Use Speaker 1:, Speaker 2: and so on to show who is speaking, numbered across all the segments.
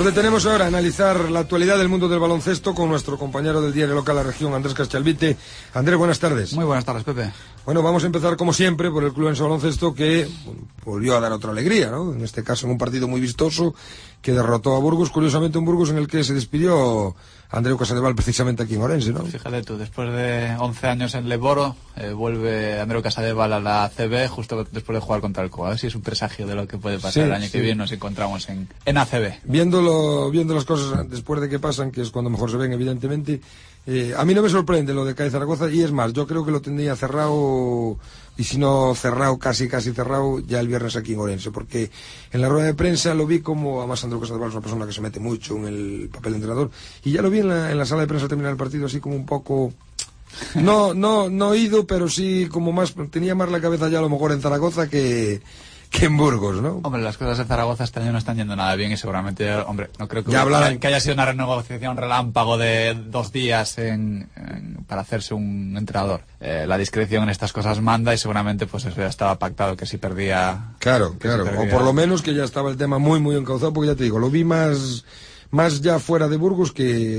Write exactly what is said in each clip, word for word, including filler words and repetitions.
Speaker 1: Nos detenemos ahora a analizar la actualidad del mundo del baloncesto con nuestro compañero del diario local La Región, Andrés Caschalvite. Andrés, buenas tardes.
Speaker 2: Muy buenas tardes, Pepe.
Speaker 1: Bueno, vamos a empezar como siempre por el Club Baloncesto, que bueno, volvió a dar otra alegría, ¿no? En este caso en un partido muy vistoso que derrotó a Burgos, curiosamente un Burgos en el que se despidió Andreu Casadevall precisamente aquí en Orense, ¿no?
Speaker 2: Fíjate tú, después de once años en Leboro, eh, vuelve Andreu Casadevall a la A C B justo después de jugar contra el Co. A ver si es un presagio de lo que puede pasar sí, el año sí. que viene, nos encontramos en, en A C B.
Speaker 1: Viéndolo, viendo las cosas después de que pasan, que es cuando mejor se ven, evidentemente, eh, a mí no me sorprende lo de C A E Zaragoza, y es más, yo creo que lo tendría cerrado, y si no cerrado, casi casi cerrado, ya el viernes aquí en Orense, porque en la rueda de prensa lo vi como, además Andreu Casadevall es una persona que se mete mucho en el papel de entrenador, y ya lo vi en la, en la sala de prensa al terminar el partido, así como un poco... No, no, no ido, pero sí como más, tenía más la cabeza ya a lo mejor en Zaragoza que... que en Burgos, ¿no?
Speaker 2: Hombre, las cosas en Zaragoza este año no están yendo nada bien y seguramente, hombre, no creo que,
Speaker 1: hablaban...
Speaker 2: que haya sido una renegociación relámpago de dos días en, en, para hacerse un entrenador. Eh, la discreción en estas cosas manda y seguramente pues eso ya estaba pactado, que si perdía...
Speaker 1: Claro, claro, si perdía... o por lo menos que ya estaba el tema muy, muy encauzado, porque ya te digo, lo vi más... más ya fuera de Burgos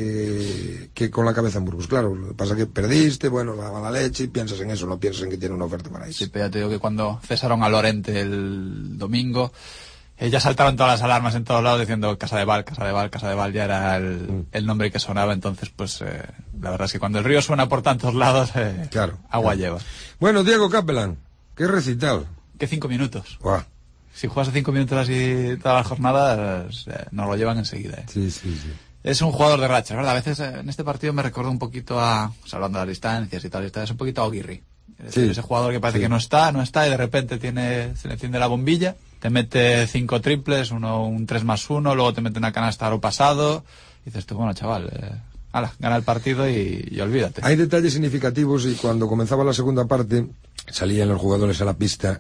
Speaker 1: que, que con la cabeza en Burgos. Claro, lo que pasa es que perdiste, bueno, la mala leche, y piensas en eso, no piensas en que tiene una oferta para eso.
Speaker 2: Sí, pero ya te digo que cuando cesaron a Lorente el domingo, eh, ya saltaron todas las alarmas en todos lados diciendo Casadevall, Casadevall, Casadevall, ya era el, mm. el nombre que sonaba. Entonces, pues, eh, la verdad es que cuando el río suena por tantos lados, eh,
Speaker 1: claro,
Speaker 2: agua
Speaker 1: claro.
Speaker 2: lleva.
Speaker 1: Bueno, Diego Capelán, qué recital.
Speaker 2: ¿Qué cinco minutos?
Speaker 1: Wow.
Speaker 2: Si juegas a cinco minutos así todas las jornadas, eh, nos lo llevan enseguida. ¿eh?
Speaker 1: Sí, sí, sí.
Speaker 2: Es un jugador de rachas, ¿verdad? A veces eh, en este partido me recuerda un poquito a, o sea, hablando de las distancias y tal, es un poquito a Oguirri. Es decir,
Speaker 1: sí,
Speaker 2: ese jugador que parece
Speaker 1: sí.
Speaker 2: que no está, no está, y de repente tiene, se le enciende la bombilla, te mete cinco triples, uno, un tres más uno, luego te mete una canasta a lo pasado, y dices tú, bueno, chaval, eh, ala, gana el partido y, y olvídate.
Speaker 1: Hay detalles significativos, y cuando comenzaba la segunda parte salían los jugadores a la pista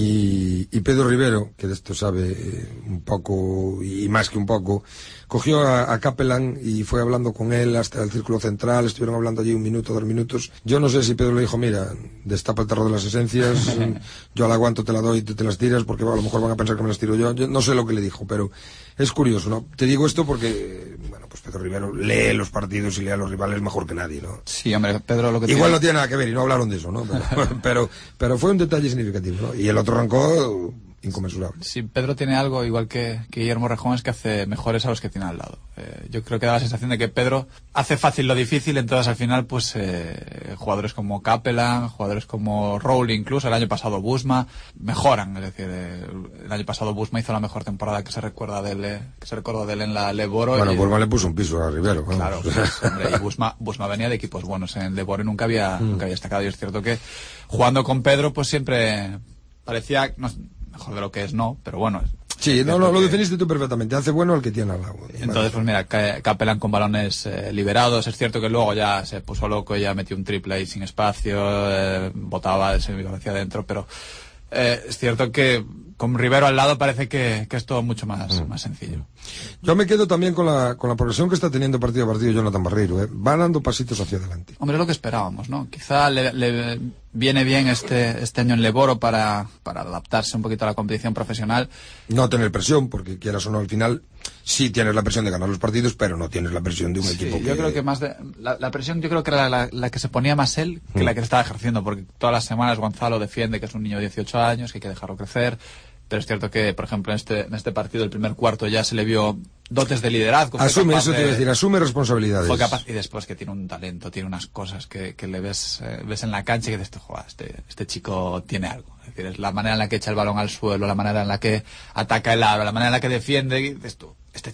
Speaker 1: y, y Pedro Rivero, que de esto sabe eh, un poco y más que un poco, cogió a, a Capelán y fue hablando con él hasta el círculo central, estuvieron hablando allí un minuto, dos minutos. Yo no sé si Pedro le dijo, mira, destapa el terror de las esencias, yo la aguanto, te la doy y tú te las tiras, porque bueno, a lo mejor van a pensar que me las tiro yo. Yo no sé lo que le dijo, pero es curioso, ¿no? Te digo esto porque, bueno, pues Pedro Rivero lee los partidos y lee a los rivales mejor que nadie, ¿no?
Speaker 2: Sí, hombre, Pedro lo que
Speaker 1: Igual
Speaker 2: tiene...
Speaker 1: no tiene nada que ver y no hablaron de eso, ¿no? Pero, pero, pero fue un detalle significativo, ¿no? Y el otro arrancó inconmensurable.
Speaker 2: Sí, Pedro tiene algo igual que, que Guillermo Rejón, es que hace mejores a los que tiene al lado. Eh, yo creo que da la sensación de que Pedro hace fácil lo difícil, entonces al final pues eh, jugadores como Capelán, jugadores como Rowley, incluso el año pasado Busma, mejoran. Es decir, eh, el año pasado Busma hizo la mejor temporada que se recuerda de él, eh, que se recuerda de él en la Leboro.
Speaker 1: Bueno,
Speaker 2: y,
Speaker 1: Busma le puso un piso a Rivero. Vamos.
Speaker 2: Claro, pues, hombre, y Busma, Busma venía de equipos buenos, en Leboro nunca había, mm. nunca había destacado, y es cierto que jugando con Pedro pues siempre parecía... No, mejor de lo que es no, pero bueno.
Speaker 1: Sí, no, no, lo definiste tú perfectamente. Hace bueno al que tiene al lado.
Speaker 2: Entonces, pues mira, Capelán con balones eh, liberados. Es cierto que luego ya se puso loco y ya metió un triple ahí sin espacio, eh, botaba, se iba hacia adentro, pero eh, es cierto que con Rivero al lado parece que, que es todo mucho más, mm. más sencillo.
Speaker 1: Yo me quedo también con la, con la progresión que está teniendo partido a partido Jonathan Barreiro, ¿eh? Va dando pasitos hacia adelante.
Speaker 2: Hombre, es lo que esperábamos, ¿no? Quizá le, le viene bien este, este año en Leboro para, para adaptarse un poquito a la competición profesional.
Speaker 1: No tener presión, porque quieras o no, al final sí tienes la presión de ganar los partidos, pero no tienes la presión de un
Speaker 2: sí,
Speaker 1: equipo que...
Speaker 2: yo creo que más de... La, la presión yo creo que era la, la, la que se ponía más él que mm. la que estaba ejerciendo, porque todas las semanas Gonzalo defiende que es un niño de dieciocho años, que hay que dejarlo crecer. Pero es cierto que, por ejemplo, en este, en este partido, el primer cuarto, ya se le vio dotes de liderazgo.
Speaker 1: Asume, eso te iba a decir, asume responsabilidades.
Speaker 2: Fue capaz, y después que tiene un talento, tiene unas cosas que, que le ves, eh, ves en la cancha y dices, joder, este, este chico tiene algo. Es decir, es la manera en la que echa el balón al suelo, la manera en la que ataca el aro, la manera en la que defiende, y dices tú, este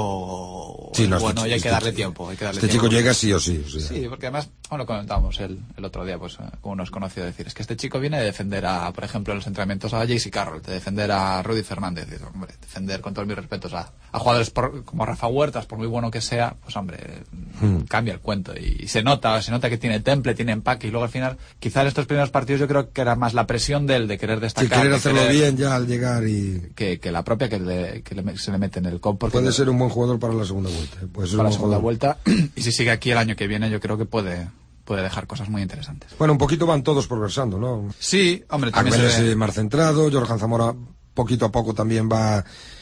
Speaker 2: chico
Speaker 1: sí, no,
Speaker 2: bueno,
Speaker 1: este,
Speaker 2: y hay
Speaker 1: este,
Speaker 2: que darle tiempo. Hay que darle
Speaker 1: este
Speaker 2: tiempo.
Speaker 1: chico llega sí o sí. O sea.
Speaker 2: Sí, porque además, bueno, lo comentábamos el, el otro día, pues como nos conoció decir, es que este chico viene de defender a, por ejemplo, en los entrenamientos a J C Carroll, de defender a Rudy Fernández, y, hombre, defender con todos mis respetos a, a jugadores por, como Rafa Huertas, por muy bueno que sea, pues hombre, hmm. cambia el cuento y, y se nota, se nota que tiene temple, tiene empaque, y luego al final, quizás en estos primeros partidos yo creo que era más la presión de él, de querer destacar.
Speaker 1: Sí, querer
Speaker 2: de
Speaker 1: hacerlo
Speaker 2: querer,
Speaker 1: bien ya al llegar y...
Speaker 2: Que, que la propia que, le, que le, se le mete en el compo.
Speaker 1: Puede ser un buen jugador para la segunda vuelta. Pues
Speaker 2: para la segunda jugador. vuelta, y si sigue aquí el año que viene yo creo que puede puede dejar cosas muy interesantes.
Speaker 1: Bueno, un poquito van todos progresando, ¿no?
Speaker 2: Sí, hombre, también
Speaker 1: Agueles
Speaker 2: se ve...
Speaker 1: más centrado, Jorge Zamora poquito a poco también va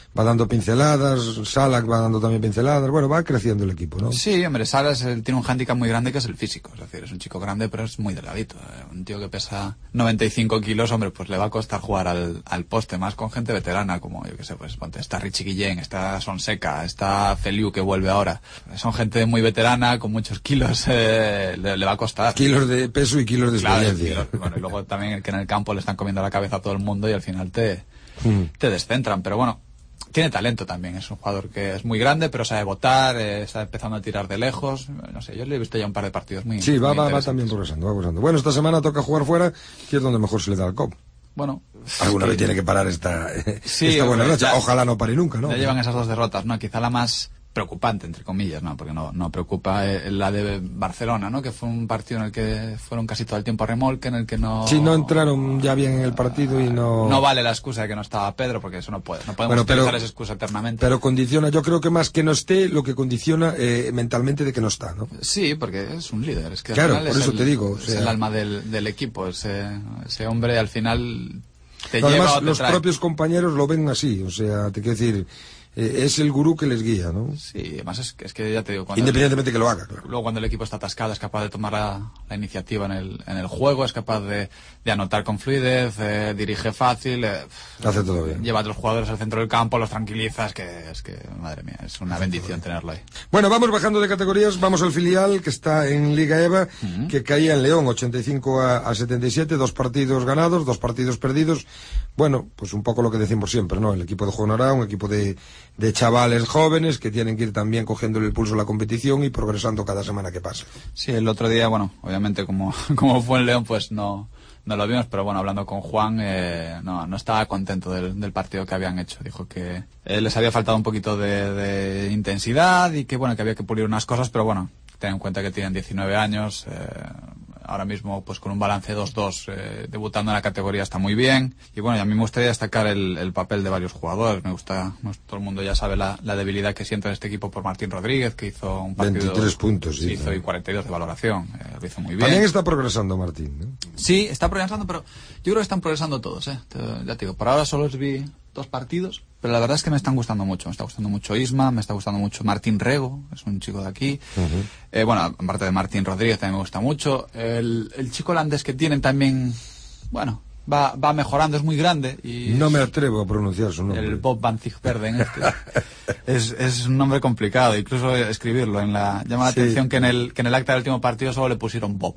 Speaker 1: va dando pinceladas, Salak va dando también pinceladas, bueno, va creciendo el equipo, ¿no?
Speaker 2: Sí, hombre, Salak tiene un hándicap muy grande que es el físico, es decir, es un chico grande pero es muy delgadito, ¿eh? Un tío que pesa noventa y cinco kilos, hombre, pues le va a costar jugar al, al poste, más con gente veterana como, yo que sé, pues ponte, está Richie Guillén, está Sonseca, está Feliu que vuelve ahora, son gente muy veterana, con muchos kilos, eh, le, le va a costar.
Speaker 1: Kilos de peso y kilos de
Speaker 2: claro,
Speaker 1: experiencia.
Speaker 2: Kilos, bueno, y luego también que en el campo le están comiendo la cabeza a todo el mundo y al final te, mm. te descentran, pero bueno, tiene talento también, es un jugador que es muy grande, pero sabe botar, eh, está empezando a tirar de lejos, no sé, yo le he visto ya un par de partidos muy
Speaker 1: Sí, va,
Speaker 2: muy
Speaker 1: va, va también progresando, va progresando. Bueno, esta semana toca jugar fuera, que es donde mejor se le da el C O P.
Speaker 2: Bueno,
Speaker 1: alguna
Speaker 2: que...
Speaker 1: vez tiene que parar esta,
Speaker 2: sí,
Speaker 1: esta buena
Speaker 2: ya,
Speaker 1: racha, ojalá no pare nunca, ¿no?
Speaker 2: Ya llevan esas dos derrotas, ¿no? Quizá la más preocupante, entre comillas, ¿no? Porque no, no preocupa eh, la de Barcelona, ¿no? Que fue un partido en el que fueron casi todo el tiempo a remolque, en el que no...
Speaker 1: Sí, no entraron ya bien en el partido y no...
Speaker 2: No vale la excusa de que no estaba Pedro, porque eso no puede. No podemos
Speaker 1: bueno, pero,
Speaker 2: utilizar esa excusa eternamente.
Speaker 1: Pero condiciona, yo creo que más que no esté, lo que condiciona eh, mentalmente de que no está, ¿no?
Speaker 2: Sí, porque es un líder. Es que
Speaker 1: claro,
Speaker 2: al final
Speaker 1: por
Speaker 2: es
Speaker 1: eso
Speaker 2: el,
Speaker 1: te digo. O
Speaker 2: es
Speaker 1: sea...
Speaker 2: el alma del, del equipo. Ese, ese hombre al final te
Speaker 1: no,
Speaker 2: lleva
Speaker 1: además,
Speaker 2: o te
Speaker 1: los
Speaker 2: trae.
Speaker 1: propios compañeros lo ven así, o sea, te quiero decir... Eh, es el gurú que les guía, ¿no?
Speaker 2: Sí, además es que, es que ya te digo... Cuando
Speaker 1: independientemente
Speaker 2: el,
Speaker 1: que lo haga, claro.
Speaker 2: Luego cuando el equipo está atascado es capaz de tomar la, la iniciativa en el, en el juego, es capaz de, de anotar con fluidez, eh, dirige fácil... Eh,
Speaker 1: hace todo bien.
Speaker 2: Lleva a los jugadores al centro del campo, los tranquiliza, es que, es que madre mía, es una bendición tenerlo ahí.
Speaker 1: Bueno, vamos bajando de categorías, vamos al filial que está en Liga EVA, uh-huh. que caía en León, ochenta y cinco a setenta y siete, dos partidos ganados, dos partidos perdidos. Bueno, pues un poco lo que decimos siempre, ¿no? El equipo de Juan Ará, un equipo de, de chavales jóvenes que tienen que ir también cogiéndole el pulso a la competición y progresando cada semana que pasa.
Speaker 2: Sí, el otro día, bueno, obviamente como, como fue en León, pues no, no lo vimos, pero bueno, hablando con Juan, eh, no, no estaba contento del, del partido que habían hecho. Dijo que eh, les había faltado un poquito de, de intensidad y que bueno, que había que pulir unas cosas, pero bueno, ten en cuenta que tienen diecinueve años, eh, ahora mismo pues con un balance dos dos, eh, debutando en la categoría está muy bien. Y bueno, y a mí me gustaría destacar el, el papel de varios jugadores. Me gusta, no, todo el mundo ya sabe la, la debilidad que siente en este equipo por Martín Rodríguez, que hizo un partido...
Speaker 1: veintitrés puntos, sí.
Speaker 2: Hizo y cuarenta y dos de valoración, eh, lo hizo muy bien.
Speaker 1: También está progresando Martín, ¿no?
Speaker 2: Sí, está progresando, pero yo creo que están progresando todos, ¿eh? Te, ya te digo, por ahora solo les vi dos partidos, pero la verdad es que me están gustando mucho. Me está gustando mucho Isma, me está gustando mucho Martín Rego, es un chico de aquí. Uh-huh. Eh, bueno, aparte de Martín Rodríguez también me gusta mucho. El, el chico holandés que tienen también, bueno, va, va mejorando, es muy grande. Y
Speaker 1: no me atrevo a pronunciar su nombre.
Speaker 2: El Bob van Zigverden, este. es, es un nombre complicado, incluso escribirlo. En la, llama la sí. atención que en, el, que en el acta del último partido solo le pusieron Bob.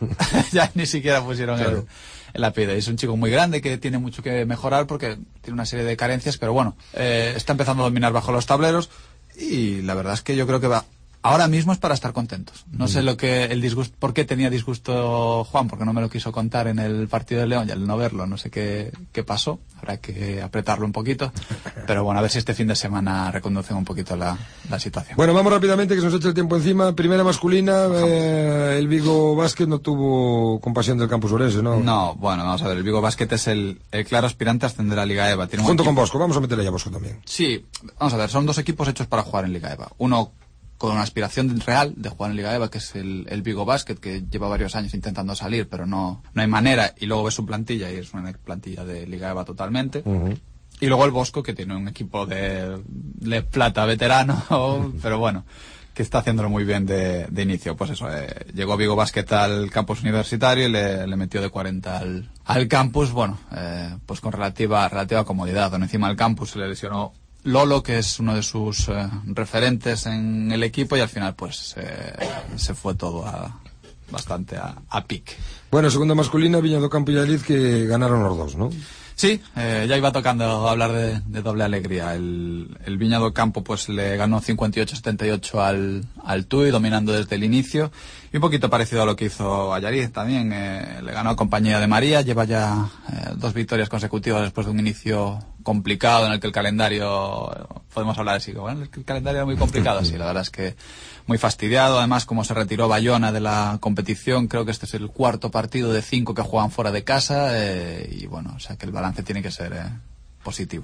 Speaker 2: Ya ni siquiera pusieron claro. el... el apellido. Es un chico muy grande que tiene mucho que mejorar porque tiene una serie de carencias, pero bueno, eh, está empezando a dominar bajo los tableros y la verdad es que yo creo que va. Ahora mismo es para estar contentos. No mm. sé lo que el disgusto, por qué tenía disgusto Juan, porque no me lo quiso contar en el partido de León y al no verlo, no sé qué, qué pasó. Habrá que apretarlo un poquito. Pero bueno, a ver si este fin de semana reconducen un poquito la, la situación.
Speaker 1: Bueno, vamos rápidamente que se nos echa el tiempo encima. Primera masculina, eh, el Vigo Basket no tuvo compasión del Campus Orense, ¿no?
Speaker 2: No, bueno, vamos a ver, el Vigo Basket es el, el claro aspirante a ascender a Liga EVA. Tiene
Speaker 1: Junto
Speaker 2: equipo...
Speaker 1: con Bosco, vamos a meterle ya a Bosco también.
Speaker 2: Sí, vamos a ver, son dos equipos hechos para jugar en Liga EVA. Uno con una aspiración real de jugar en Liga EVA, que es el, el Vigo Basket, que lleva varios años intentando salir, pero no, no hay manera, y luego ves su plantilla, y es una plantilla de Liga EVA totalmente. Uh-huh. Y luego el Bosco, que tiene un equipo de, de plata veterano, pero bueno, que está haciéndolo muy bien de, de inicio. Pues eso, eh, llegó Vigo Basket al campus universitario y le, le metió de cuarenta al, al campus, bueno, eh, pues con relativa, relativa comodidad. Donde encima del campus se le lesionó Lolo, que es uno de sus eh, referentes en el equipo, y al final pues eh, se fue todo a, bastante a, a pique.
Speaker 1: Bueno, segunda masculina, Viña do Campo y Allíz, que ganaron los dos, ¿no?
Speaker 2: Sí, eh, ya iba tocando hablar de, de doble alegría. El, el Viña do Campo pues le ganó cincuenta y ocho a setenta y ocho al, al Tui, dominando desde el inicio. Y un poquito parecido a lo que hizo Allariz también. Eh, le ganó a compañía de María, lleva ya eh, dos victorias consecutivas después de un inicio complicado en el que el calendario, podemos hablar así, bueno, el calendario era muy complicado, sí, la verdad es que muy fastidiado. Además, como se retiró Bayona de la competición, creo que este es el cuarto partido de cinco que juegan fuera de casa, eh, y bueno, o sea que el balance tiene que ser eh, positivo.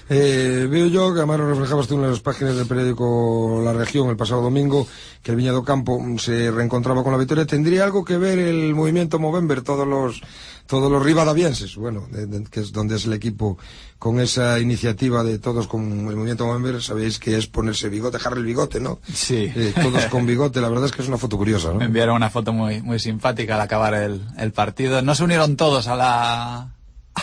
Speaker 1: Eh, veo yo, que además lo reflejabas tú en las páginas del periódico La Región el pasado domingo, que el Viña do Campo se reencontraba con la victoria. ¿Tendría algo que ver el movimiento Movember, todos los todos los rivadavienses, bueno, de, de, que es donde es el equipo, con esa iniciativa de todos con el movimiento Movember? Sabéis que es ponerse bigote, dejar el bigote, ¿no?
Speaker 2: Sí.
Speaker 1: Eh, todos con bigote, la verdad es que es una foto curiosa, ¿no?
Speaker 2: Me enviaron una foto muy muy simpática al acabar el, el partido. No se unieron todos a la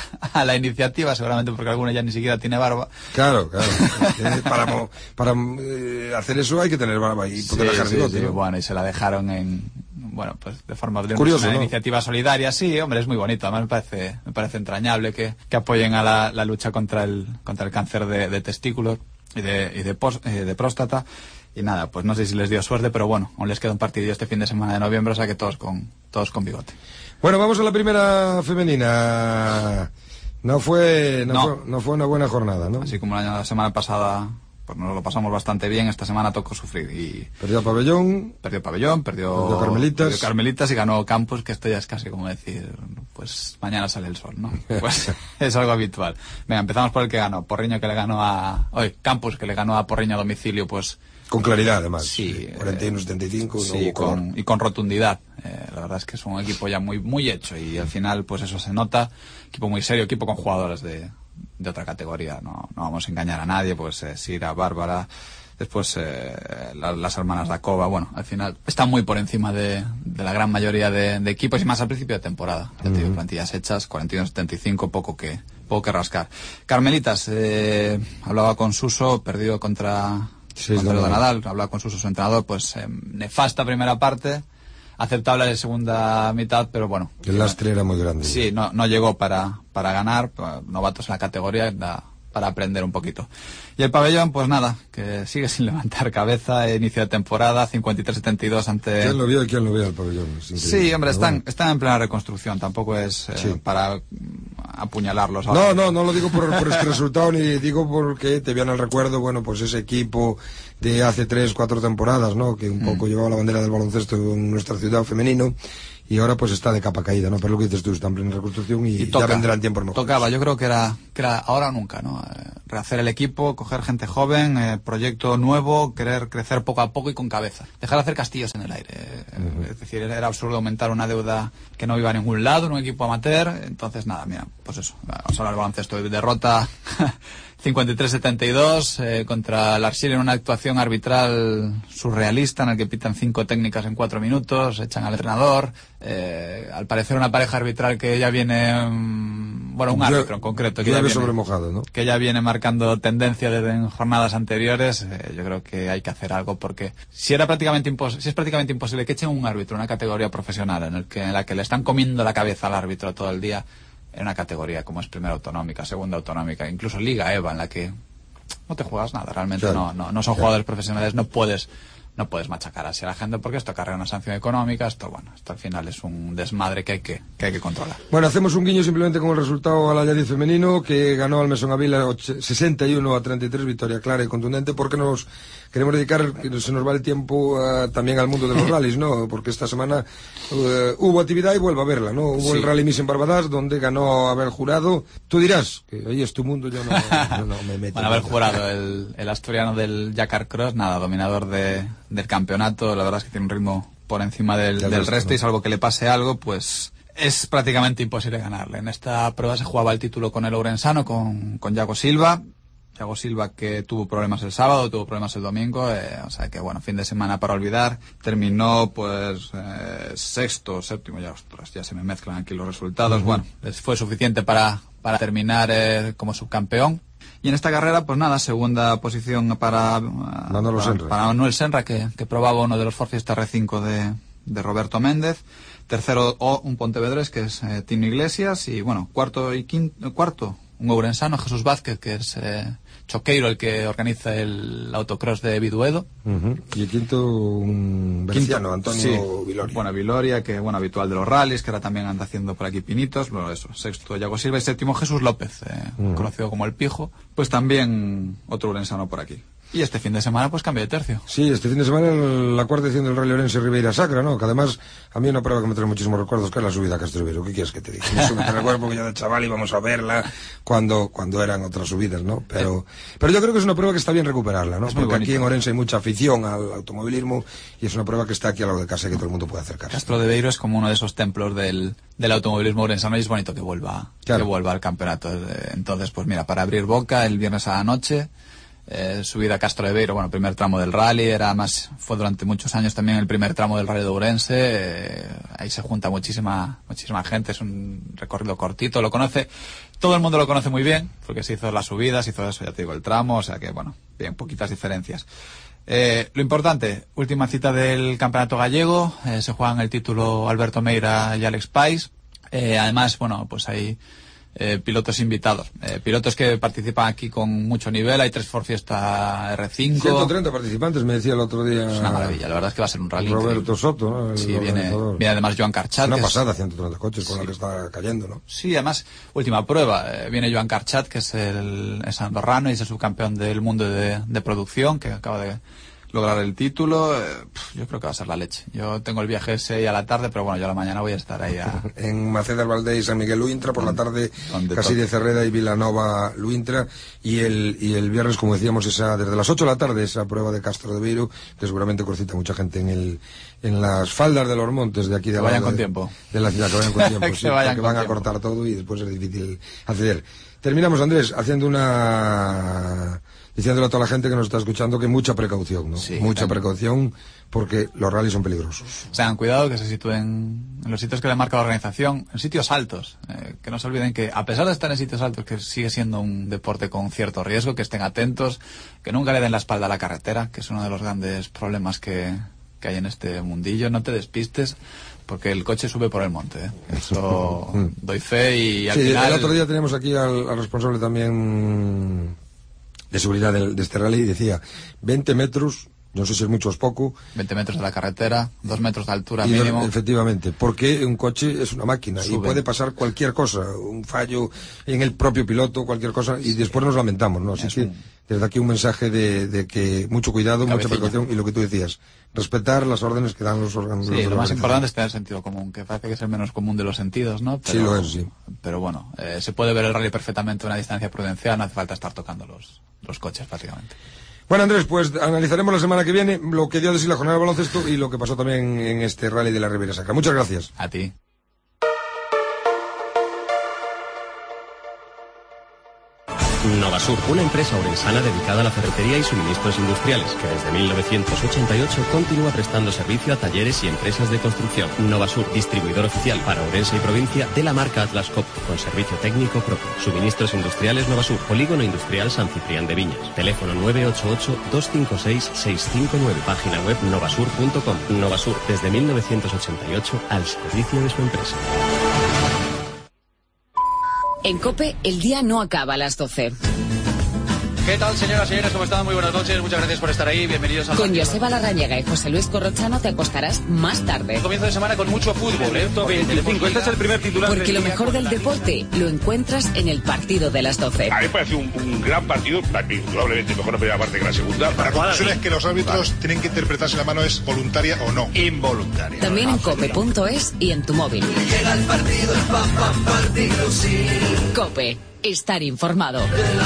Speaker 2: a la iniciativa, seguramente porque alguno ya ni siquiera tiene barba.
Speaker 1: Claro, claro. Eh, para para eh, hacer eso hay que tener barba y poder
Speaker 2: sí,
Speaker 1: dejar
Speaker 2: sí,
Speaker 1: bigote,
Speaker 2: sí.
Speaker 1: ¿no?
Speaker 2: Bueno, y se la dejaron en, bueno, pues de forma de
Speaker 1: curioso,
Speaker 2: una
Speaker 1: ¿no?
Speaker 2: iniciativa solidaria. Sí, hombre, es muy bonito. Además me parece me parece entrañable que, que apoyen a la, la lucha contra el contra el cáncer de, de testículos y de y de, pos, eh, de próstata. Y nada, pues no sé si les dio suerte, pero bueno, aún les queda un partido este fin de semana de noviembre, o sea que todos con todos con bigote.
Speaker 1: Bueno, vamos a la primera femenina. No fue no,
Speaker 2: no.
Speaker 1: Fue, no fue una buena jornada, ¿no?
Speaker 2: Así como la semana pasada, pues nos lo pasamos bastante bien, esta semana tocó sufrir y...
Speaker 1: Perdió Pabellón.
Speaker 2: Perdió Pabellón, perdió...
Speaker 1: Perdió Carmelitas.
Speaker 2: Perdió Carmelitas y ganó Campus, que esto ya es casi como decir, pues mañana sale el sol, ¿no? Pues es algo habitual. Venga, empezamos por el que ganó. Porriño, que le ganó a... Oye, Campus, que le ganó a Porriño a domicilio, pues...
Speaker 1: Con claridad, además.
Speaker 2: Sí.
Speaker 1: cuarenta y uno a setenta y cinco.
Speaker 2: Sí,
Speaker 1: no
Speaker 2: con, y con rotundidad. Eh, la verdad es que es un equipo ya muy muy hecho y al final pues eso se nota. Equipo muy serio, equipo con jugadores de, de otra categoría. No, no vamos a engañar a nadie, pues eh, Sira, Bárbara, después eh, la, las hermanas Dacova. Bueno, al final están muy por encima de, de la gran mayoría de, de equipos y más al principio de temporada. Ya te digo, plantillas hechas, cuarenta y uno a setenta y cinco, poco que, poco que rascar. Carmelitas, eh, hablaba con Suso, perdió contra...
Speaker 1: Sí,
Speaker 2: contra
Speaker 1: no,
Speaker 2: el
Speaker 1: no.
Speaker 2: Nadal, hablaba con su, su entrenador, pues eh, nefasta primera parte, aceptable de segunda mitad, pero bueno.
Speaker 1: El lastre era muy grande.
Speaker 2: Sí, no, no llegó para, para ganar, novatos en la categoría, da, para aprender un poquito. Y el Pabellón, pues nada, que sigue sin levantar cabeza, inicio de temporada, cincuenta y tres a setenta y dos ante...
Speaker 1: ¿Quién lo vio y quién lo vio el Pabellón? Es increíble.
Speaker 2: Sí, hombre,
Speaker 1: Pero
Speaker 2: están,
Speaker 1: bueno.
Speaker 2: están en plena reconstrucción, tampoco es eh,
Speaker 1: Sí.
Speaker 2: para apuñalarlos
Speaker 1: No,
Speaker 2: ahora.
Speaker 1: no, no lo digo por, por este resultado, ni digo porque te viene al recuerdo, bueno, pues ese equipo de hace tres, cuatro temporadas, ¿no? Que un poco
Speaker 2: Mm.
Speaker 1: llevaba la bandera del baloncesto en nuestra ciudad femenino, y ahora pues está de capa caída, ¿no? Pero lo que dices tú, está en plena reconstrucción y,
Speaker 2: Y toca,
Speaker 1: ya vendrán tiempos mejores.
Speaker 2: Tocaba, yo creo que era, que era ahora o nunca, ¿no? Eh, rehacer el equipo, coger gente joven, eh, proyecto nuevo, querer crecer poco a poco y con cabeza. Dejar de hacer castillos en el aire. Eh,
Speaker 1: Uh-huh.
Speaker 2: Es decir, era absurdo aumentar una deuda que no iba a ningún lado en un equipo amateur. Entonces, nada, mira, pues eso. Vamos a hablar del baloncesto. Derrota cincuenta y tres a setenta y dos eh, contra el Arshil en una actuación arbitral surrealista en el que pitan cinco técnicas en cuatro minutos, echan al entrenador. Eh, al parecer una pareja arbitral que ya viene... mm, bueno, un árbitro en concreto. Que ya
Speaker 1: Llueve
Speaker 2: viene,
Speaker 1: sobre mojado, ¿no?
Speaker 2: que ya viene marcando tendencia desde en jornadas anteriores. Eh, yo creo que hay que hacer algo porque si era prácticamente impos- si es prácticamente imposible que echen un árbitro en una categoría profesional en, el que, en la que le están comiendo la cabeza al árbitro todo el día, en una categoría como es primera autonómica, segunda autonómica, incluso Liga EVA, en la que no te juegas nada, realmente
Speaker 1: Claro,
Speaker 2: no, no, no son
Speaker 1: claro.
Speaker 2: jugadores profesionales, no puedes no puedes machacar así a la gente porque esto acarrea una sanción económica, esto bueno, esto al final es un desmadre que hay que, que hay que controlar.
Speaker 1: Bueno, hacemos un guiño simplemente con el resultado al Allariz femenino, que ganó al Mesón Avila sesenta y uno a treinta y tres, victoria clara y contundente, porque nos queremos dedicar, que se nos va el tiempo, uh, también al mundo de los rallies, ¿no? Porque esta semana uh, hubo actividad y vuelvo a verla, ¿no? Hubo
Speaker 2: Sí.
Speaker 1: el Rally Miss en Barbadas, donde ganó Abel Jurado. Tú dirás, que ahí es tu mundo, yo no, yo no me meto.
Speaker 2: Bueno, haber jurado el, el asturiano del Jakar Cross, nada, dominador de, del campeonato, la verdad es que tiene un ritmo por encima del,
Speaker 1: Del
Speaker 2: del
Speaker 1: resto,
Speaker 2: resto,
Speaker 1: ¿no?
Speaker 2: Y salvo que le pase algo, pues es prácticamente imposible ganarle. En esta prueba se jugaba el título con el Ourensano, con, con Yago Silva. Yago Silva que tuvo problemas el sábado, tuvo problemas el domingo, eh, o sea que bueno, fin de semana para olvidar. Terminó pues eh, sexto, séptimo, ya ostras, ya se me mezclan aquí los resultados. Uh-huh. Bueno, les fue suficiente para, para terminar eh, como subcampeón. Y en esta carrera, pues nada, segunda posición para,
Speaker 1: Manolo
Speaker 2: para,
Speaker 1: Senra.
Speaker 2: para Manuel Senra, que, que probaba uno de los Ford Fiesta R cinco de, de Roberto Méndez. Tercero, o un pontevedrés, que es eh, Tino Iglesias. Y bueno, cuarto y quinto, cuarto, un ourensano, Jesús Vázquez, que es eh, Choqueiro, el que organiza el autocross de Viduedo.
Speaker 1: Uh-huh. Y el quinto, un berciano, Antonio
Speaker 2: sí,
Speaker 1: Viloria.
Speaker 2: Bueno, Viloria, que bueno, habitual de los rallies, que ahora también anda haciendo por aquí pinitos. Bueno, eso, sexto, Yago Silva, y séptimo, Jesús López, eh, uh-huh. conocido como El Pijo. Pues también otro ourensano por aquí. Y este fin de semana, pues cambio de tercio.
Speaker 1: Sí, este fin de semana la cuarta edición del Rally Orense Ribeira Sacra, ¿no? Que además a mí una prueba que me trae muchísimos recuerdos, que es la subida a Castro Ibero. ¿Qué quieres que te diga? Eso me recuerdo porque yo de chaval íbamos a verla cuando, cuando eran otras subidas, ¿no? Pero, pero yo creo que es una prueba que está bien recuperarla, ¿no? Porque aquí en Orense hay mucha afición al automovilismo y es una prueba que está aquí al lado de casa y que todo el mundo puede acercarse.
Speaker 2: Castro de Beiro es como uno de esos templos del, del automovilismo orensano y es bonito que vuelva, claro. que vuelva al campeonato. Entonces, pues mira, para abrir boca, el viernes a la noche, Eh, subida a Castro de Beiro, bueno, primer tramo del rally, era más, fue durante muchos años también el primer tramo del rally de Ourense, eh, ahí se junta muchísima, muchísima gente, es un recorrido cortito, lo conoce, todo el mundo lo conoce muy bien, porque se hizo las subidas, se hizo eso, ya te digo, el tramo, o sea que bueno, bien, poquitas diferencias. Eh, lo importante, última cita del campeonato gallego, eh, se juegan el título Alberto Meira y Alex Pais, eh, además, bueno, pues hay Eh, pilotos invitados, eh, pilotos que participan aquí con mucho nivel, hay tres Ford Fiesta R cinco.
Speaker 1: ciento treinta participantes, me decía el otro día.
Speaker 2: Es una maravilla, la verdad es que va a ser un rally
Speaker 1: Roberto
Speaker 2: increíble.
Speaker 1: Soto, ¿no? El
Speaker 2: sí, viene, viene además Joan Carchat.
Speaker 1: Una
Speaker 2: que
Speaker 1: pasada,
Speaker 2: es...
Speaker 1: ciento treinta coches con sí. la que está cayendo, ¿no?
Speaker 2: Sí, además, última prueba, eh, viene Joan Carchat, que es el es andorrano y es el subcampeón del mundo de, de producción, que acaba de lograr el título. eh, yo creo que va a ser la leche. Yo tengo el viaje ese ahí a la tarde, pero bueno, yo a la mañana voy a estar ahí a...
Speaker 1: en Maceda Valdés y San Miguel Luintra, por la tarde casi de Cerreda y Vilanova Luintra, y el y el viernes, como decíamos, esa desde las ocho de la tarde, esa prueba de Castro de Beiro, que seguramente concita mucha gente en el en las faldas de los montes de aquí de
Speaker 2: que
Speaker 1: la
Speaker 2: vayan con
Speaker 1: de,
Speaker 2: tiempo.
Speaker 1: de la ciudad, que vayan con tiempo,
Speaker 2: que
Speaker 1: sí,
Speaker 2: vayan
Speaker 1: porque
Speaker 2: con
Speaker 1: van
Speaker 2: tiempo.
Speaker 1: a cortar todo y después es difícil acceder. Terminamos, Andrés, haciendo una... diciéndole a toda la gente que nos está escuchando que mucha precaución, ¿no?
Speaker 2: Sí,
Speaker 1: mucha
Speaker 2: claro.
Speaker 1: precaución, porque los rallies son peligrosos.
Speaker 2: O sea, cuidado, que se sitúen en los sitios que le marca la organización, en sitios altos, eh, que no se olviden que a pesar de estar en sitios altos, que sigue siendo un deporte con cierto riesgo, que estén atentos, que nunca le den la espalda a la carretera, que es uno de los grandes problemas que, que hay en este mundillo. No te despistes, porque el coche sube por el monte, ¿eh? Eso doy fe y al
Speaker 1: sí,
Speaker 2: final...
Speaker 1: el otro día teníamos aquí al, al responsable también de seguridad de, de este rally y decía veinte metros, no sé si es mucho o es poco.
Speaker 2: veinte metros de la carretera, dos metros de altura
Speaker 1: y
Speaker 2: mínimo.
Speaker 1: Do, efectivamente, porque un coche es una máquina Sube. y puede pasar cualquier cosa, un fallo en el propio piloto, cualquier cosa, y sí. después nos lamentamos, ¿no? Así es que un... desde aquí un mensaje de, de que mucho cuidado, Cabecilla. mucha precaución, y lo que tú decías, respetar las órdenes que dan los órganos.
Speaker 2: Sí, lo más importante es tener sentido común, que parece que es el menos común de los sentidos, ¿no? Pero,
Speaker 1: sí, lo es, sí.
Speaker 2: Pero bueno, eh, se puede ver el rally perfectamente a una distancia prudencial, no hace falta estar tocando los, los coches prácticamente.
Speaker 1: Bueno, Andrés, pues analizaremos la semana que viene lo que dio de sí la jornada de baloncesto y lo que pasó también en este rally de la Ribeira Sacra. Muchas gracias.
Speaker 2: A ti.
Speaker 3: Novasur, una empresa orensana dedicada a la ferretería y suministros industriales, que desde mil novecientos ochenta y ocho continúa prestando servicio a talleres y empresas de construcción. Novasur, distribuidor oficial para Ourense y provincia de la marca Atlas Copco, con servicio técnico propio. Suministros industriales Novasur, Polígono Industrial San Ciprián de Viñas. Teléfono nueve ocho ocho, dos cinco seis, seis cinco nueve. Página web novasur punto com. Novasur, desde mil novecientos ochenta y ocho al servicio de su empresa.
Speaker 4: En COPE, el día no acaba a las doce.
Speaker 5: ¿Qué tal, señoras y señores? ¿Cómo están? Muy buenas noches. Muchas gracias por estar ahí. Bienvenidos al...
Speaker 4: Con Joseba Larrañaga y José Luis Corrochano te acostarás más tarde.
Speaker 5: Comienzo de semana con mucho fútbol, ¿eh?
Speaker 6: veinticinco. Este es el primer titular.
Speaker 4: Porque lo mejor del deporte lo encuentras en el partido de las doce.
Speaker 7: A mí me parece un, un gran partido, probablemente mejor la primera parte que la segunda.
Speaker 8: La conclusión es que los árbitros tienen que interpretar si la mano es voluntaria o no.
Speaker 7: Involuntaria.
Speaker 4: También en cope punto es y en tu móvil.
Speaker 9: Llega el partido, el pam, pam, partido, sí.
Speaker 4: COPE, estar informado.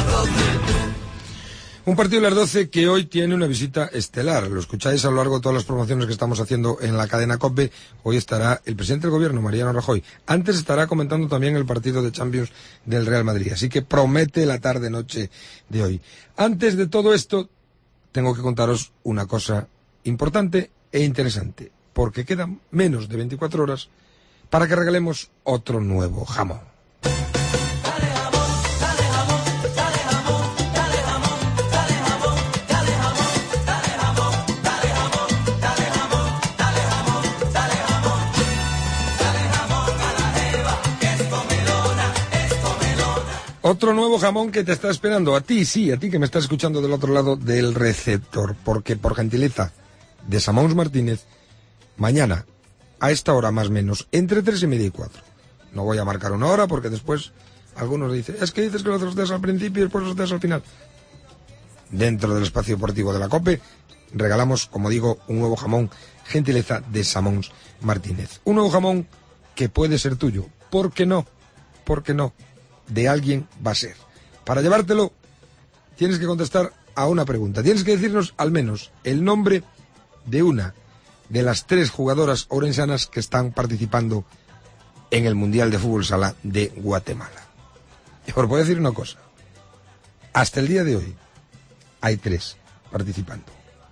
Speaker 1: Un partido de las doce que hoy tiene una visita estelar. Lo escucháis a lo largo de todas las promociones que estamos haciendo en la cadena COPE. Hoy estará el presidente del gobierno, Mariano Rajoy. Antes estará comentando también el partido de Champions del Real Madrid. Así que promete la tarde-noche de hoy. Antes de todo esto, tengo que contaros una cosa importante e interesante. Porque quedan menos de veinticuatro horas para que regalemos otro nuevo jamón. Otro nuevo jamón que te está esperando a ti, sí, a ti que me estás escuchando del otro lado del receptor, porque por gentileza de Samons Martínez, mañana, a esta hora más o menos, entre tres y media y cuatro. No voy a marcar una hora porque después algunos dicen, es que dices que lo sorteas al principio y después lo sorteas al final. dentro del espacio deportivo de la COPE, regalamos, como digo, un nuevo jamón, gentileza de Samons Martínez. Un nuevo jamón que puede ser tuyo. ¿Por qué no? ¿Por qué no? De alguien va a ser. Para llevártelo, tienes que contestar a una pregunta. Tienes que decirnos al menos el nombre de una de las tres jugadoras ourensanas que están participando en el Mundial de Fútbol Sala de Guatemala. Y os voy a decir una cosa. Hasta el día de hoy hay tres participando.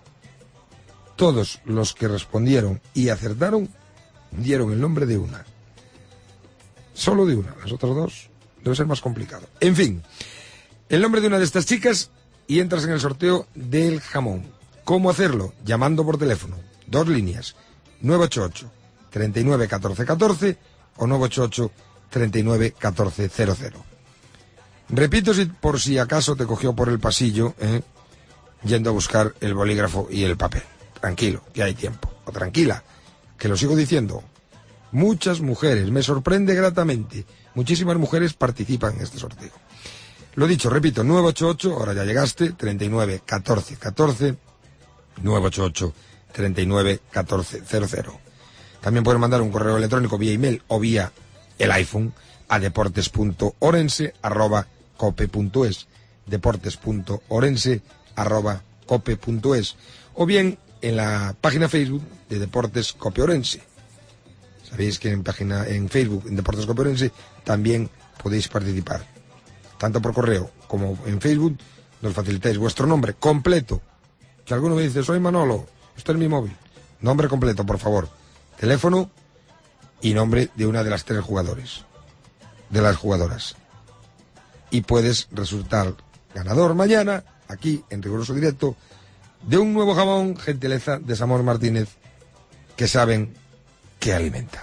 Speaker 1: Todos los que respondieron y acertaron dieron el nombre de una. Solo de una. Las otras dos debe ser más complicado. En fin, el nombre de una de estas chicas y entras en el sorteo del jamón. ¿Cómo hacerlo? Llamando por teléfono. Dos líneas. nueve ocho ocho, treinta y nueve, catorce, catorce o nueve ocho ocho, treinta y nueve, catorce, cero cero. Repito si, por si acaso te cogió por el pasillo, ¿eh? yendo a buscar el bolígrafo y el papel. Tranquilo, que hay tiempo. O tranquila, que lo sigo diciendo. Muchas mujeres, me sorprende gratamente, muchísimas mujeres participan en este sorteo. Lo dicho, repito, nueve ocho ocho, ahora ya llegaste, treinta y nueve, catorce, catorce, nueve ocho ocho, treinta y nueve, catorce, cero cero. También pueden mandar un correo electrónico vía email o vía el iPhone a deportes punto orense arroba cope punto es, deportes punto orense arroba cope punto es, o bien en la página Facebook de Deportes Cope Orense. Sabéis que en página en Facebook, en Deportes Cope Orense, también podéis participar. Tanto por correo como en Facebook, nos facilitáis vuestro nombre completo. Que alguno me dice, soy Manolo, esto es mi móvil. Nombre completo, por favor. Teléfono y nombre de una de las tres jugadores. De las jugadoras. Y puedes resultar ganador mañana, aquí en Riguroso Directo, de un nuevo jamón, gentileza de Samons Martínez, que saben que alimenta.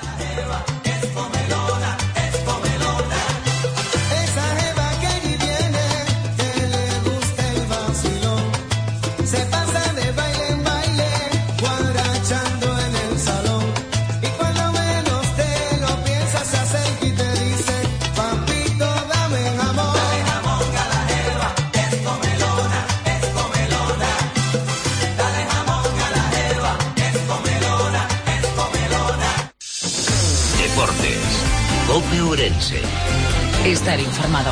Speaker 10: Cope Ourense.
Speaker 4: Estar informado.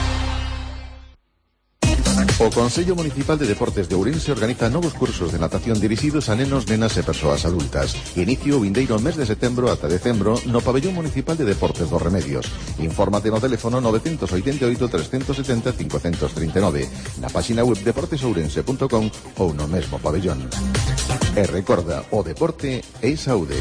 Speaker 11: O Consello Municipal de Deportes de Ourense organiza novos cursos de natación dirixidos a nenos, nenas e persoas adultas. Inicio o vindeiro mes de setembro ata decembro no Pabellón Municipal de Deportes dos Remedios. Infórmate no teléfono nove oito oito, tres sete zero, cinco tres nove, na páxina web deportes ourense punto com ou no mesmo pabellón. E recorda, o deporte é saúde.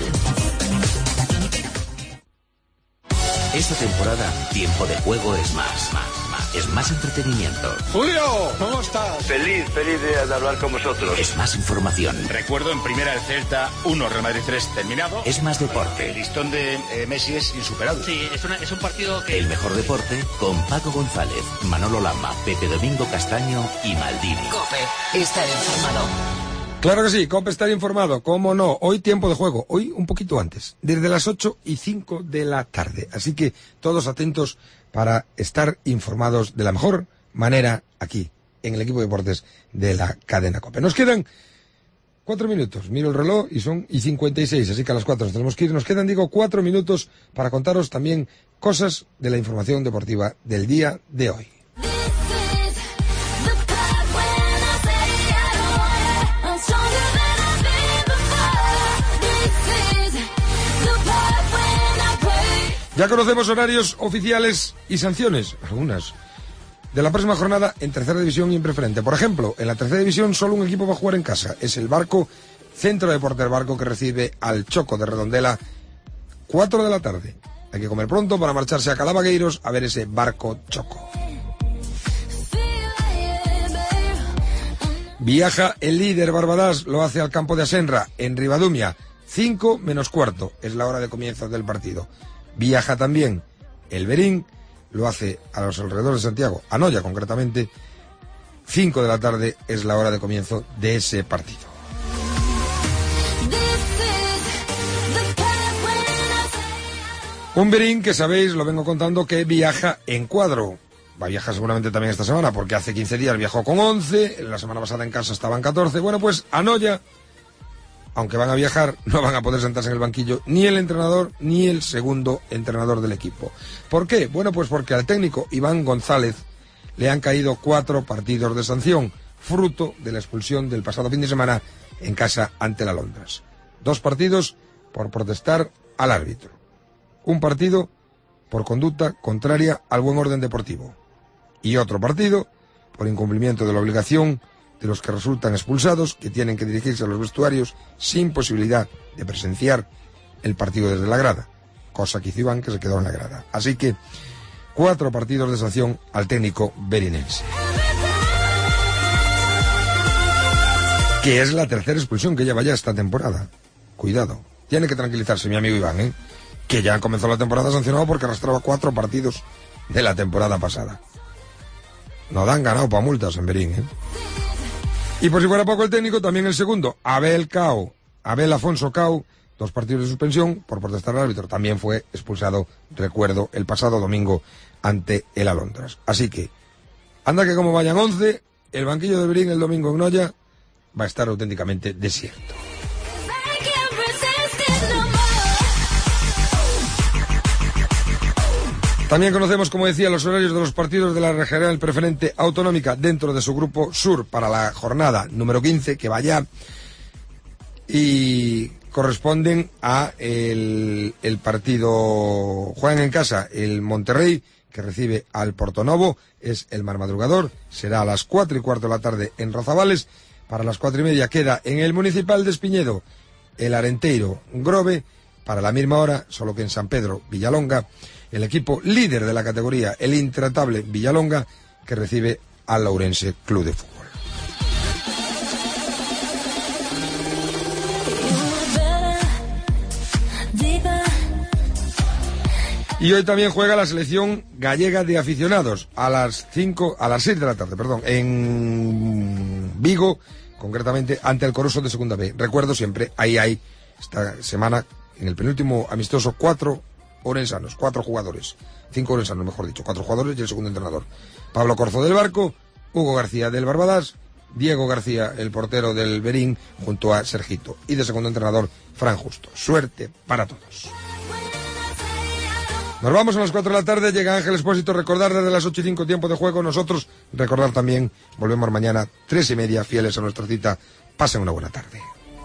Speaker 10: Esta temporada, Tiempo de Juego es más, más, más. Es más entretenimiento.
Speaker 12: ¡Julio! ¿Cómo estás?
Speaker 13: Feliz, feliz de, de hablar con vosotros.
Speaker 10: Es más información.
Speaker 14: Recuerdo en primera el Celta uno, Real Madrid tres terminado.
Speaker 10: Es más deporte.
Speaker 14: El listón de eh, Messi es insuperable.
Speaker 15: Sí, es, una, es un partido que...
Speaker 10: El mejor deporte con Paco González, Manolo Lama, Pepe Domingo Castaño y Maldini.
Speaker 4: Cope, estar informado.
Speaker 1: Claro que sí, Cope estar informado, cómo no. Hoy tiempo de juego, hoy un poquito antes, desde las ocho y cinco de la tarde. Así que todos atentos para estar informados de la mejor manera aquí, en el equipo de deportes de la cadena Cope. Nos quedan cuatro minutos, miro el reloj y son y cincuenta y seis, así que a las cuatro nos tenemos que ir. Nos quedan, digo, cuatro minutos para contaros también cosas de la información deportiva del día de hoy. Ya conocemos horarios oficiales y sanciones, algunas, de la próxima jornada en tercera división y en preferente. Por ejemplo, en la tercera división solo un equipo va a jugar en casa. Es el Barco, Centro de Deportes Barco, que recibe al Choco de Redondela, cuatro de la tarde. Hay que comer pronto para marcharse a Calavagueiros a ver ese Barco Choco. Viaja el líder Barbadas, lo hace al campo de Asenra, en Ribadumia, cinco menos cuarto, es la hora de comienzo del partido. Viaja también el Berín, lo hace a los alrededores de Santiago, a Noya concretamente, cinco de la tarde es la hora de comienzo de ese partido. Un Berín que sabéis, lo vengo contando, que viaja en cuadro. va a viajar seguramente también esta semana, porque hace quince días viajó con once, la semana pasada en casa estaban catorce. Bueno, pues a Noya, aunque van a viajar, no van a poder sentarse en el banquillo ni el entrenador ni el segundo entrenador del equipo. ¿Por qué? Bueno, pues porque al técnico Iván González le han caído cuatro partidos de sanción, fruto de la expulsión del pasado fin de semana en casa ante el Alondras. Dos partidos por protestar al árbitro. Un partido por conducta contraria al buen orden deportivo. Y otro partido por incumplimiento de la obligación de los que resultan expulsados, que tienen que dirigirse a los vestuarios sin posibilidad de presenciar el partido desde la grada, cosa que hizo Iván, que se quedó en la grada. Así que cuatro partidos de sanción al técnico berinense, que es la tercera expulsión que lleva ya esta temporada. Cuidado, tiene que tranquilizarse mi amigo Iván, ¿eh? Que ya comenzó la temporada sancionado porque arrastraba cuatro partidos de la temporada pasada. No dan ganado para multas en Berín, ¿eh? Y por si fuera poco el técnico, también el segundo, Abel Cao, Abel Afonso Cao, dos partidos de suspensión por protestar al árbitro. También fue expulsado, recuerdo, el pasado domingo ante el Alondras. Así que, anda que como vayan once, el banquillo de Berín el domingo en Noya va a estar auténticamente desierto. También conocemos, como decía, los horarios de los partidos de la Regional Preferente Autonómica dentro de su grupo Sur para la jornada número quince, que vaya, y corresponden a el, el partido, juegan en casa el Monterrey, que recibe al Portonovo, es el Mar Madrugador, será a las cuatro y cuarto de la tarde en Rozavales. Para las cuatro y media queda en el Municipal de Espiñedo el Arenteiro Grove, para la misma hora, solo que en San Pedro Villalonga, el equipo líder de la categoría, el intratable Villalonga, que recibe al Ourense Club de Fútbol. Y hoy también juega la selección gallega de aficionados a las cinco, a las seis de la tarde, perdón, en Vigo, concretamente ante el Coroso de Segunda B. Recuerdo siempre, ahí hay esta semana, en el penúltimo amistoso, cuatro orensanos, cuatro jugadores, cinco orensanos, mejor dicho, cuatro jugadores y el segundo entrenador. Pablo Corzo del Barco, Hugo García del Barbadas, Diego García, el portero del Berín, junto a Sergito. Y de segundo entrenador, Fran Justo. Suerte para todos. Nos vamos a las cuatro de la tarde, llega Ángel Expósito, recordar desde las ocho y cinco tiempo de juego, nosotros recordar también, volvemos mañana, tres y media, fieles a nuestra cita. Pasen una buena tarde.